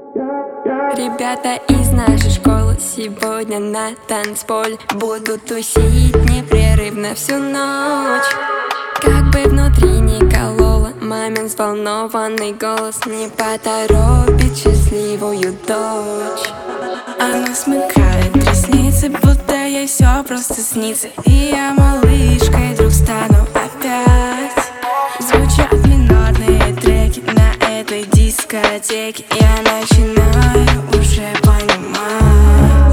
Ребята из нашей школы сегодня на танцполе будут тусить непрерывно всю ночь. Как бы внутри не кололо, мамин взволнованный голос не поторопит счастливую дочь. Она смыкает ресницы, будто ей все просто снится. И я малышкой вдруг стану опять. Звучат минорные треки на этой дискотеке. Я начинаю уже понимать.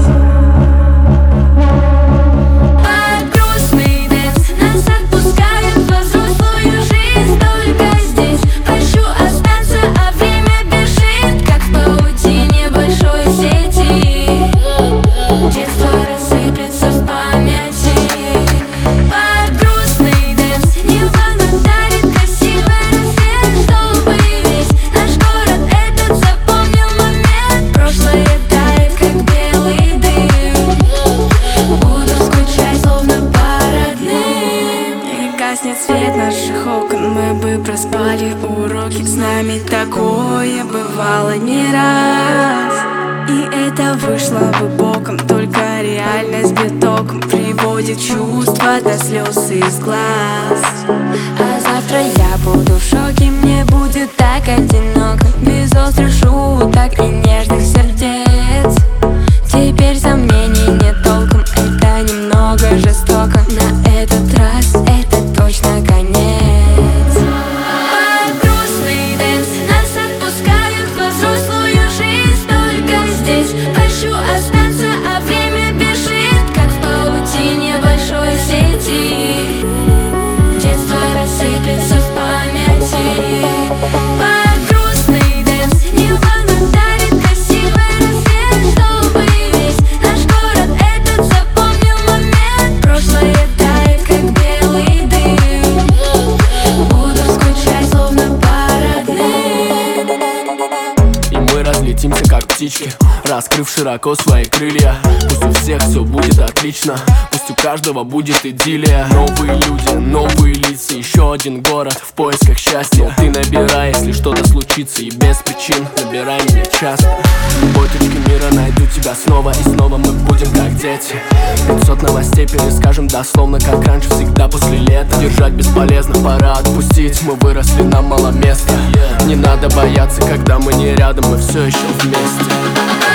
Под грустный дэнс нас отпускают во взрослую жизнь. Только здесь прошу остаться, а время бежит, как в паутине большой сети. Детство рассыплется в памяти. Под грустный дэнс небо дарит красивый рассвет, чтобы весь наш город этот запомнил момент. Прошлое тает, как белый дым. Буду скучать, словно по родным. И гаснет свет наших окон, мы бы проспали уроки. С нами такое бывало не раз. И это вышло бы боком, только реальность битоком приводит чувства до слез из глаз. А завтра я буду в шоке, мне будет так одиноко, без острых шуток и нежных сердец. Теперь сомнений нет толком, это немного жестоко. На этот раз это точно конец. Под грустный дэнс нас отпускают во взрослую жизнь. Только здесь прошу остаться, а время бежит, как в паутине большой сети. Детство рассыплется в памяти. Под грустный дэнс небо дарит красивый рассвет, чтобы весь наш город этот запомнил момент. Прошлое тает, как белый дым. Буду скучать, словно по родным. И мы разлетимся, как птички, раскрыв широко свои крылья. Пусть у всех все будет отлично, пусть у каждого будет идиллия. Новые люди, новые лица, еще один город в поисках счастья. Ты набирай, если что-то случится, и без причин набирай меня часто. В любой точке мира найду тебя снова, и снова мы будем как дети. 500 новостей перескажем дословно, как раньше, всегда после лета. Держать бесполезно, пора отпустить, мы выросли, нам мало места. Не надо бояться, когда мы не рядом, мы все еще вместе.